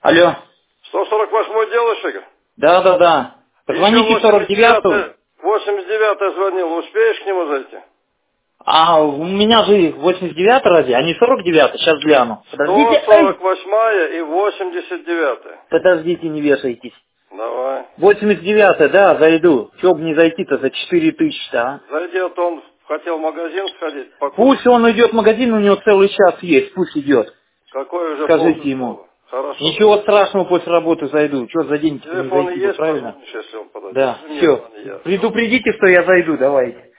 Алло. 148 делышек? Да. Позвоните в 49-ю. 89 звонил. Успеешь к нему зайти? А у меня же 89 разве, а не 49, сейчас гляну. Подождите. 148 и 89. Подождите, не вешайтесь. Давай. 89, да, зайду. Чё бы не зайти-то за 4000, а? Зайди, а то он хотел в магазин сходить, покушать. Пусть он идет в магазин, у него целый час есть, пусть идет. Какой уже Скажите ему. полшестого. Хорошо, Ничего давай. страшного, после работы зайду. Чё за деньги-то не Телефон зайти бы, есть, правильно? позвонишь, если он подойдет. Да, Если нет, все. звони я. Предупредите, что я зайду, давайте.